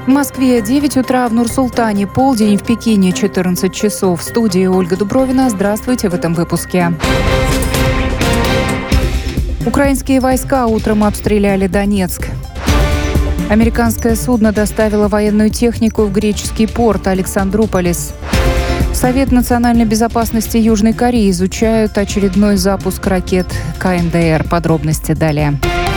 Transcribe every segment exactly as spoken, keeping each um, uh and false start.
В Москве девять утра, в Нур-Султане полдень, в Пекине четырнадцать часов. В студии Ольга Дубровина. Здравствуйте в этом выпуске. Украинские войска утром обстреляли Донецк. Американское судно доставило военную технику в греческий порт Александрополис. Совет национальной безопасности Южной Кореи изучают очередной запуск ракет ка эн дэ эр. Подробности далее.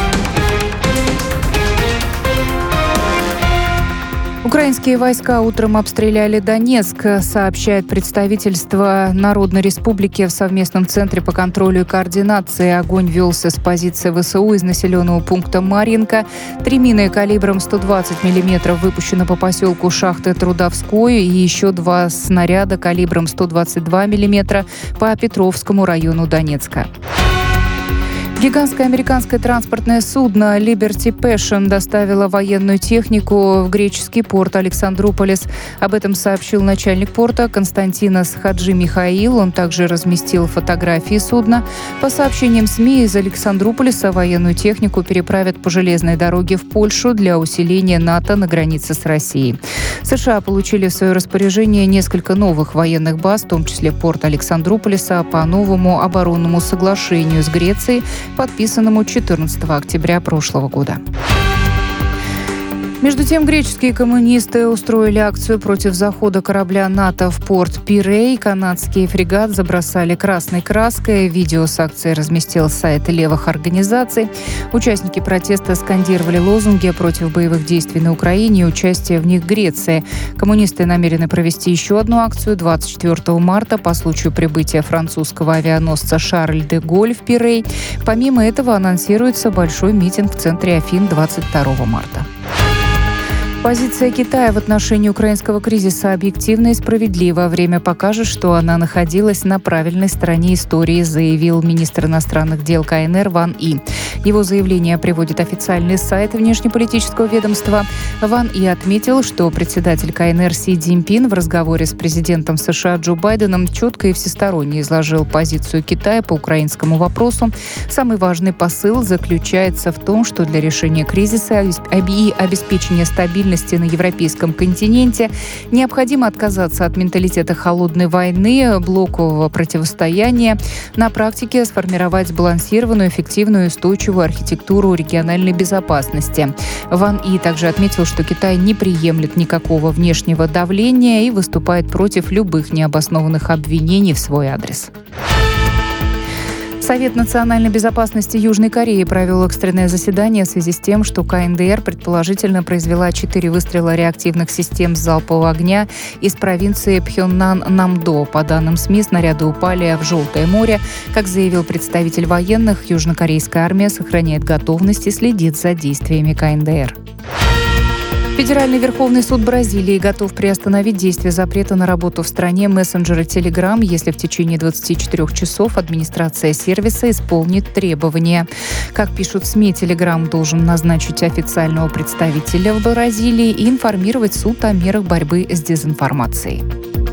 Украинские войска утром обстреляли Донецк, сообщает представительство Народной Республики в совместном центре по контролю и координации. Огонь велся с позиции вэ эс у из населенного пункта Марьинка. Три мины калибром сто двадцать миллиметров выпущены по поселку Шахты Трудовской и еще два снаряда калибром сто двадцать два миллиметра по Петровскому району Донецка. Гигантское американское транспортное судно Liberty Passion доставило военную технику в греческий порт Александрополис. Об этом сообщил начальник порта Константинос Хаджи Михаил. Он также разместил фотографии судна. По сообщениям СМИ, из Александрополиса военную технику переправят по железной дороге в Польшу для усиления НАТО на границе с Россией. США получили в свое распоряжение несколько новых военных баз, в том числе порт Александрополиса, по новому оборонному соглашению с Грецией, подписанному четырнадцатого октября прошлого года. Между тем, греческие коммунисты устроили акцию против захода корабля НАТО в порт Пирей. Канадский фрегат забросали красной краской. Видео с акцией разместил сайт левых организаций. Участники протеста скандировали лозунги против боевых действий на Украине и участия в них Греции. Коммунисты намерены провести еще одну акцию двадцать четвёртого марта по случаю прибытия французского авианосца «Шарль де Голль» в Пирей. Помимо этого анонсируется большой митинг в центре Афин двадцать второго марта. Позиция Китая в отношении украинского кризиса объективна и справедлива. Время покажет, что она находилась на правильной стороне истории, заявил министр иностранных дел ка эн эр Ван И. Его заявление приводит официальный сайт внешнеполитического ведомства. Ван И отметил, что председатель ка эн эр Си Цзиньпин в разговоре с президентом США Джо Байденом четко и всесторонне изложил позицию Китая по украинскому вопросу. Самый важный посыл заключается в том, что для решения кризиса и обеспечения стабильности на европейском континенте необходимо отказаться от менталитета холодной войны, блокового противостояния, на практике сформировать сбалансированную, эффективную и устойчивую архитектуру региональной безопасности. Ван И также отметил, что Китай не приемлет никакого внешнего давления и выступает против любых необоснованных обвинений в свой адрес. Совет национальной безопасности Южной Кореи провел экстренное заседание в связи с тем, что ка эн дэ эр предположительно произвела четыре выстрела реактивных систем залпового огня из провинции Пхённан-Намдо. По данным СМИ, снаряды упали в Желтое море. Как заявил представитель военных, южнокорейская армия сохраняет готовность и следит за действиями ка эн дэ эр. Федеральный Верховный суд Бразилии готов приостановить действие запрета на работу в стране мессенджера Telegram, если в течение двадцати четырёх часов администрация сервиса исполнит требования. Как пишут СМИ, Telegram должен назначить официального представителя в Бразилии и информировать суд о мерах борьбы с дезинформацией.